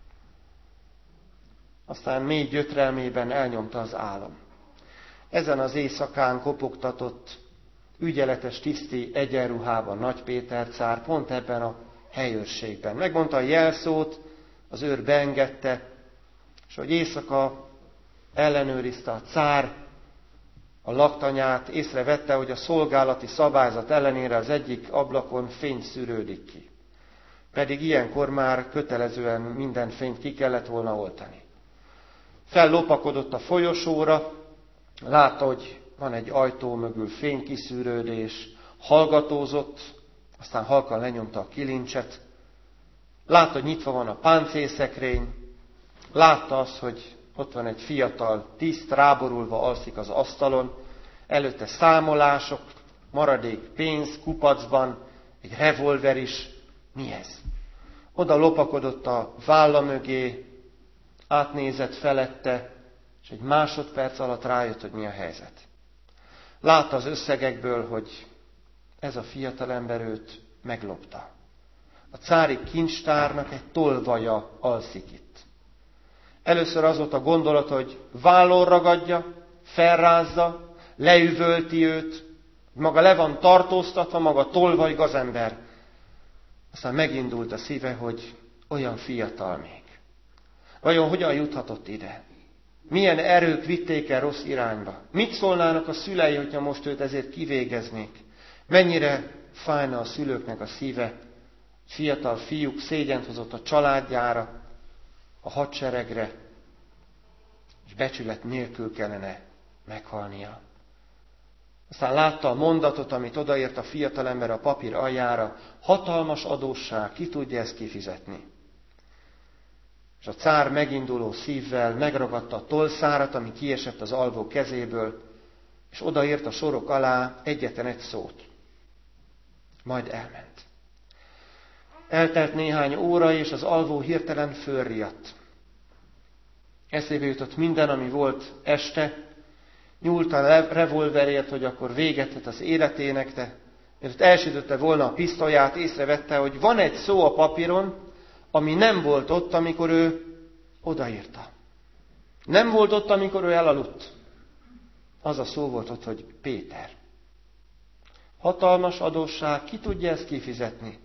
Aztán mély gyötrelmében elnyomta az álom. Ezen az éjszakán kopogtatott, ügyeletes tiszti egyenruhában Nagy Péter cár, pont ebben a helyőrségben. Megmondta a jelszót, az őr beengedte, és hogy éjszaka ellenőrizte a cár a laktanyát, észrevette, hogy a szolgálati szabályzat ellenére az egyik ablakon fény szűrődik ki. Pedig ilyenkor már kötelezően minden fényt ki kellett volna oltani. Fellopakodott a folyosóra, látta, hogy van egy ajtó mögül fénykiszűrődés, hallgatózott, aztán halkan lenyomta a kilincset, látta, hogy nyitva van a páncélszekrény, látta azt, hogy ott van egy fiatal tiszt, ráborulva alszik az asztalon, előtte számolások, maradék pénz kupacban, egy revolver is. Mi ez? Oda lopakodott a válla mögé, átnézett felette, és egy másodperc alatt rájött, hogy mi a helyzet. Látta az összegekből, hogy ez a fiatalember őt meglopta. A cári kincstárnak egy tolvaja alszik itt. Először az volt a gondolat, hogy vállon ragadja, felrázza, leüvölti őt, maga le van tartóztatva, maga tolvaj gazember. Aztán megindult a szíve, hogy olyan fiatal még. Vajon hogyan juthatott ide? Milyen erők vitték el rossz irányba? Mit szólnának a szülei, hogyha most őt ezért kivégeznék? Mennyire fájna a szülőknek a szíve? Fiatal fiúk szégyent hozott a családjára, a hadseregre, és becsület nélkül kellene meghalnia. Aztán látta a mondatot, amit odaírt a fiatalember a papír aljára, hatalmas adósság, ki tudja ezt kifizetni. És a cár meginduló szívvel megragadta a tollszárat, ami kiesett az alvó kezéből, és odaírt a sorok alá egyetlen egy szót. Majd elment. Eltelt néhány óra, és az alvó hirtelen fölriadt. Eszébe jutott minden, ami volt este, nyúlt a revolverért, hogy akkor véget vett az életének, de mielőtt elsütötte volna a pisztolyát, észrevette, hogy van egy szó a papíron, ami nem volt ott, amikor ő odaírta. Nem volt ott, amikor ő elaludt. Az a szó volt ott, hogy Péter. Hatalmas adósság, ki tudja ezt kifizetni?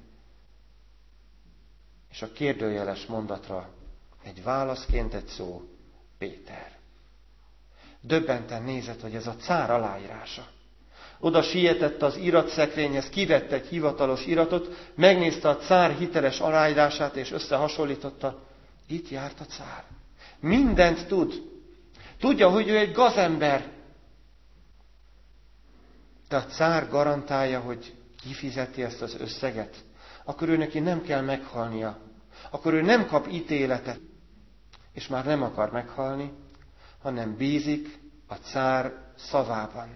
És a kérdőjeles mondatra egy válaszként egy szó, Péter. Döbbenten nézett, hogy ez a cár aláírása. Oda sietett az iratszekrényhez, kivett egy hivatalos iratot, megnézte a cár hiteles aláírását, és összehasonlította. Itt járt a cár. Mindent tud. Tudja, hogy ő egy gazember. De a cár garantálja, hogy kifizeti ezt az összeget. Akkor ő neki nem kell meghalnia. Akkor ő nem kap ítéletet. És már nem akar meghalni, hanem bízik a cár szavában.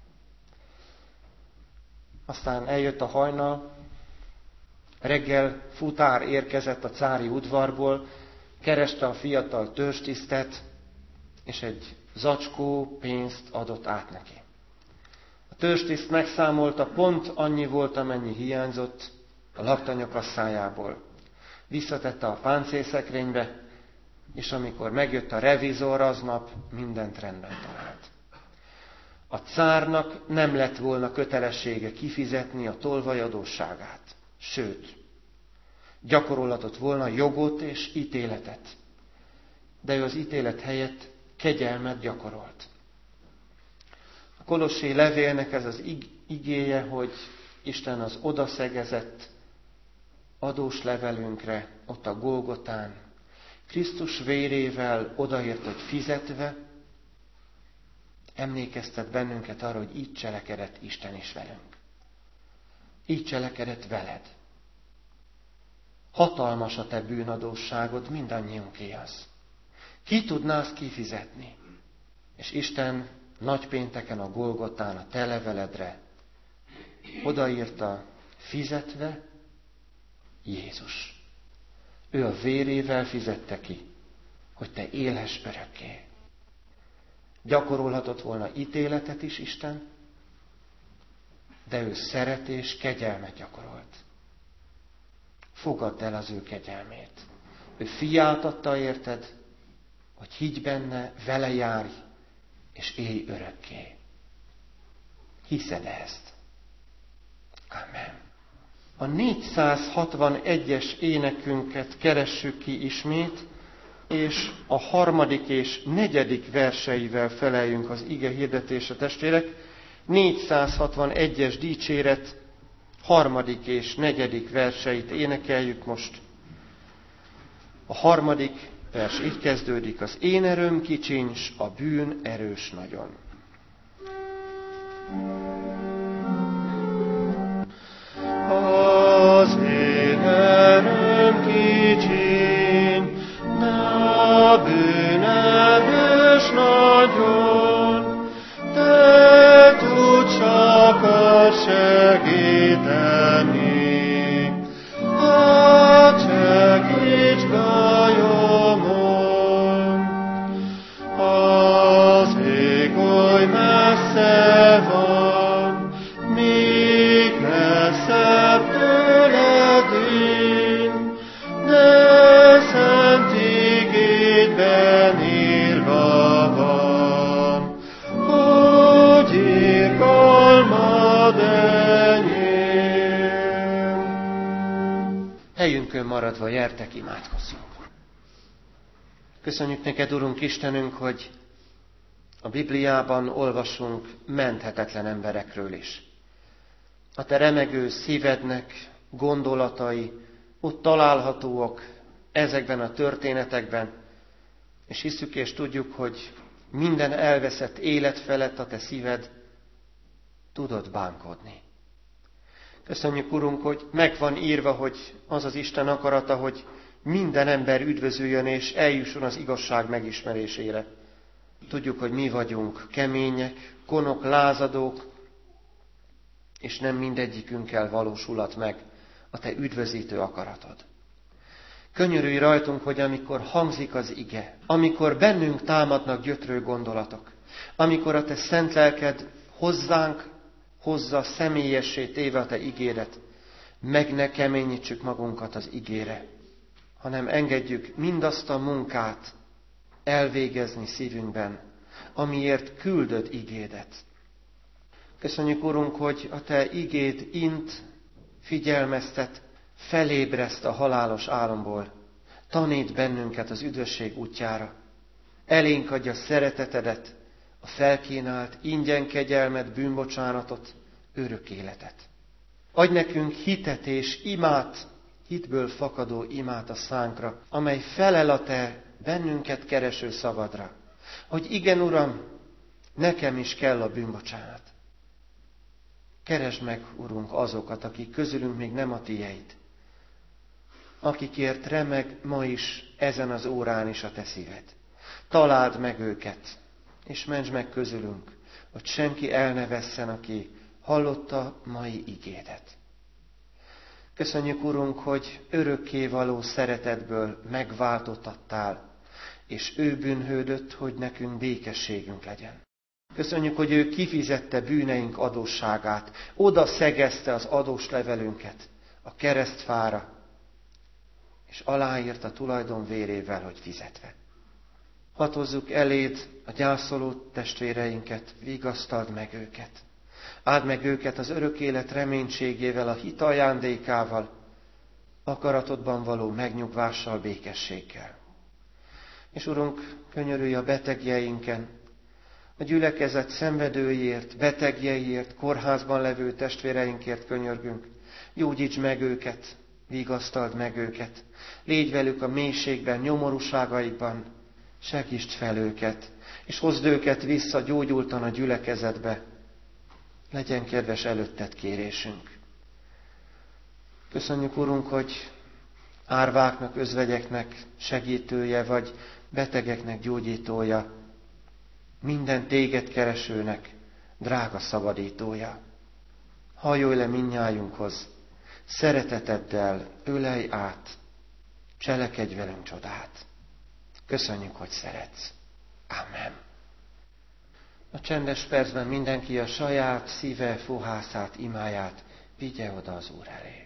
Aztán eljött a hajnal, reggel futár érkezett a cári udvarból, kereste a fiatal törstisztet, és egy zacskó pénzt adott át neki. A törstiszt megszámolta, pont annyi volt, amennyi hiányzott a laktanyakasszájából. Visszatette a páncélszekrénybe, és amikor megjött a revizor aznap, mindent rendben talált. A cárnak nem lett volna kötelessége kifizetni a tolvaj adósságát. Sőt, gyakorolhatott volna jogot és ítéletet. De ő az ítélet helyett kegyelmet gyakorolt. A Kolossé levélnek ez az igéje, hogy Isten az odaszegezett adós levelünkre, ott a Golgotán, Krisztus vérével odaért, hogy fizetve, emlékeztet bennünket arra, hogy így cselekedett Isten is velünk. Így cselekedett veled. Hatalmas a te bűnadósságod, mindannyiunké az. Ki tudná azt kifizetni? És Isten nagypénteken a Golgotán a te leveledre odaírta, fizetve Jézus. Ő a vérével fizette ki, hogy te élhess örökké. Gyakorolhatott volna ítéletet is Isten, de ő szeret és kegyelmet gyakorolt. Fogadd el az ő kegyelmét. Ő fiát adta érted, hogy higgy benne, vele járj, és élj örökké. Hiszed ezt? Amen. A négyszázhatvanegyes énekünket keressük ki ismét, és a harmadik és negyedik verseivel feleljünk az ige hirdetésre, testvérek. négyszázhatvanegyes dicséret harmadik és negyedik verseit énekeljük most. A harmadik vers így kezdődik: az én erőm kicsiny, s a bűn erős nagyon. Az én erőm kicsiny, de a bűn erős nagyon, te tudsz akar segíteni. Hát segíts bajomon, az ég oly messze van, míg messzebb tőled én, de szent igédben írva van, hogy irgalmad enyém. Helyünkön maradva gyertek, imádkozzunk. Köszönjük neked, Urunk Istenünk, hogy a Bibliában olvasunk menthetetlen emberekről is. A te remegő szívednek gondolatai ott találhatóak ezekben a történetekben, és hiszük és tudjuk, hogy minden elveszett élet felett a te szíved tudod bánkodni. Köszönjük, Urunk, hogy megvan írva, hogy az az Isten akarata, hogy minden ember üdvözüljön és eljusson az igazság megismerésére. Tudjuk, hogy mi vagyunk kemények, konok, lázadók, és nem mindegyikünkkel valósulhat meg a te üdvözítő akaratod. Könyörülj rajtunk, hogy amikor hangzik az ige, amikor bennünk támadnak gyötrő gondolatok, amikor a te szent lelked hozzánk hozza személyessé téve a te igédet, meg ne keményítsük magunkat az igére, hanem engedjük mindazt a munkát elvégezni szívünkben, amiért küldöd igédet. Köszönjük, Urunk, hogy a te igéd int, figyelmeztet, felébreszt a halálos álomból, tanít bennünket az üdvösség útjára, elénk adja szeretetedet, a felkínált ingyen kegyelmet, bűnbocsánatot, örök életet. Adj nekünk hitet és imát, hitből fakadó imát a szánkra, amely felel a te bennünket kereső szavadra, hogy igen, Uram, nekem is kell a bűnbocsánat. Keresd meg, Urunk, azokat, akik közülünk még nem a tiéd, akikért remeg ma is, ezen az órán is a te szíved. Találd meg őket, és mentsd meg közülünk, hogy senki el ne vesszen, aki hallotta mai igédet. Köszönjük, Urunk, hogy örökkévaló szeretetből megváltottattál, és ő bűnhődött, hogy nekünk békességünk legyen. Köszönjük, hogy ő kifizette bűneink adósságát, oda szegezte az adós levelünket a keresztfára, és aláírta tulajdon vérével, hogy fizetve. Hatozzuk eléd a gyászoló testvéreinket, vigasztald meg őket. Áld meg őket az örök élet reménységével, a hit ajándékával, akaratodban való megnyugvással, békességgel. És Urunk, könyörülj a betegjeinken, a gyülekezet szenvedőiért, betegjeiért, kórházban levő testvéreinkért könyörgünk. Gyógyíts meg őket, vigasztald meg őket, légy velük a mélységben, nyomorúságaikban, segítsd fel őket, és hozd őket vissza gyógyultan a gyülekezetbe. Legyen kedves előtted kérésünk. Köszönjük, Urunk, hogy árváknak, özvegyeknek segítője vagy, betegeknek gyógyítója, minden téged keresőnek drága szabadítója. Hajolj le mindnyájunkhoz, szereteteddel ölelj át, cselekedj velünk csodát. Köszönjük, hogy szeretsz. Amen. A csendes percben mindenki a saját szíve fohászát, imáját vigye oda az Úr elé.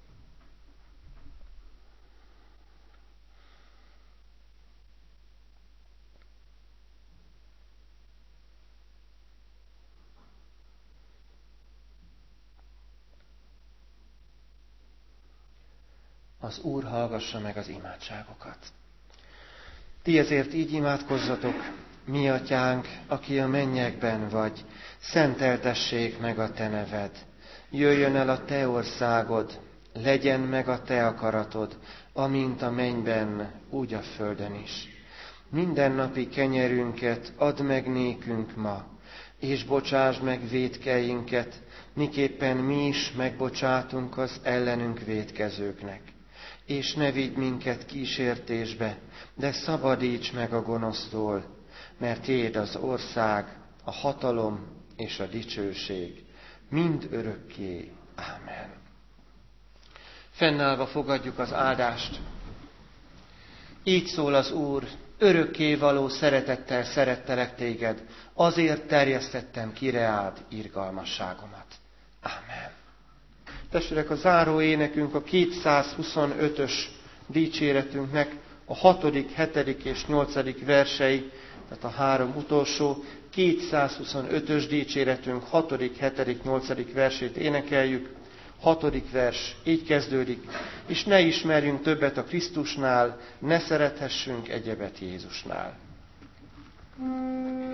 Az Úr hallgassa meg az imádságokat. Ti ezért így imádkozzatok: mi atyánk, aki a mennyekben vagy, szenteltessék meg a te neved. Jöjjön el a te országod, legyen meg a te akaratod, amint a mennyben, úgy a földön is. Mindennapi kenyerünket add meg nékünk ma, és bocsásd meg vétkeinket, miképpen mi is megbocsátunk az ellenünk vétkezőknek. És ne vigy minket kísértésbe, de szabadíts meg a gonosztól, mert tiéd az ország, a hatalom és a dicsőség, mind örökké. Ámen. Fennállva fogadjuk az áldást. Így szól az Úr: örökké való szeretettel szerettelek téged, azért terjesztettem ki reád irgalmasságomat. Ámen. Testvérek, a záró énekünk a kétszázhuszonötös dicséretünknek a hatodik, hetedik és nyolcadik versei, tehát a három utolsó, kétszázhuszonötös dicséretünk hatodik, hetedik, nyolcadik versét énekeljük. Hatodik vers így kezdődik: és ne ismerjünk többet a Krisztusnál, ne szerethessünk egyebet Jézusnál.